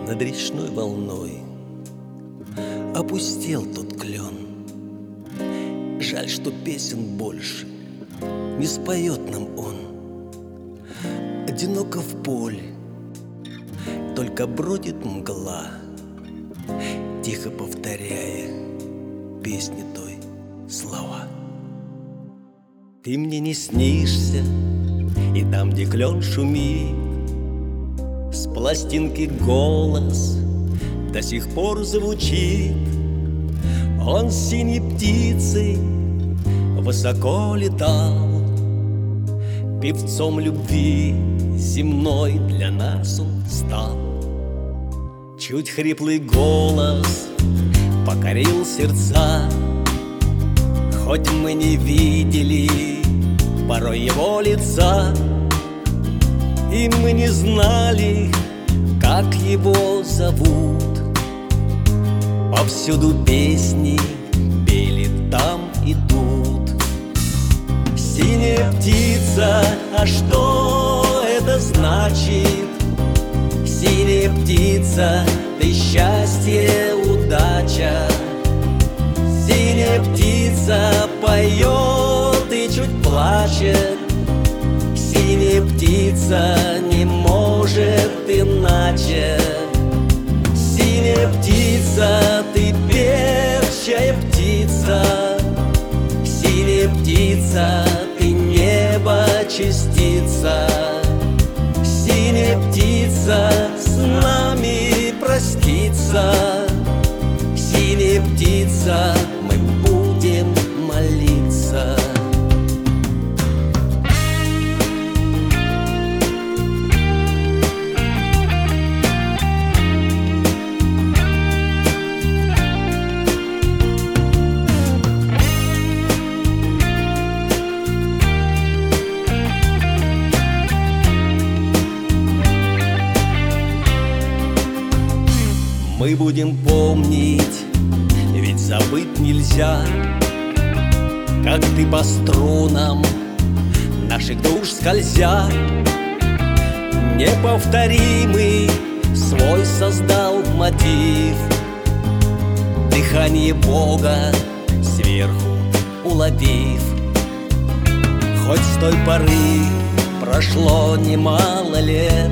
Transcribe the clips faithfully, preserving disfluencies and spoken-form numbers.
над речной волной опустел тот клен. Жаль, что песен больше не споет нам он. Одиноко в поле только бродит мгла, тихо повторяя песни той слова. Ты мне не снишься, и там, где клен шумит, с пластинки голос до сих пор звучит. Он синей птицей высоко летал, певцом любви земной для нас он стал. Чуть хриплый голос покорил сердца, хоть мы не видели порой его лица, и мы не знали, как его зовут. Повсюду песни пели там и тут. Синяя птица, а что это значит? Синяя птица, ты счастье, удача. Синяя птица поет и чуть плачет. Синяя птица не может иначе. Синяя птица, ты певчая птица. Синяя птица, ты небо частица. Синяя птица с нами простится. Синяя птица, мы будем молиться. Мы будем помнить, ведь забыть нельзя, как ты по струнам наших душ скользя. Неповторимый свой создал мотив, дыхание Бога сверху уловив. Хоть с той поры прошло немало лет,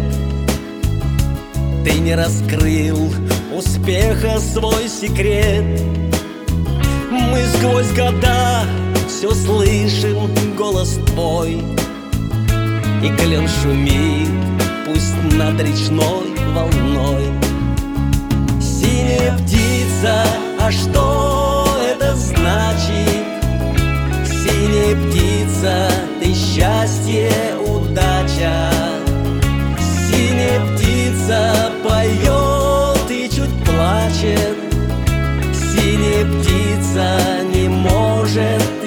ты не раскрыл успеха свой секрет. Мы сквозь года все слышим голос твой, и клен шумит, пусть над речной волной. Синяя птица, а что это значит? Синяя птица, ты счастье, удача. Синяя птица поет и чуть плачет. Синяя птица не может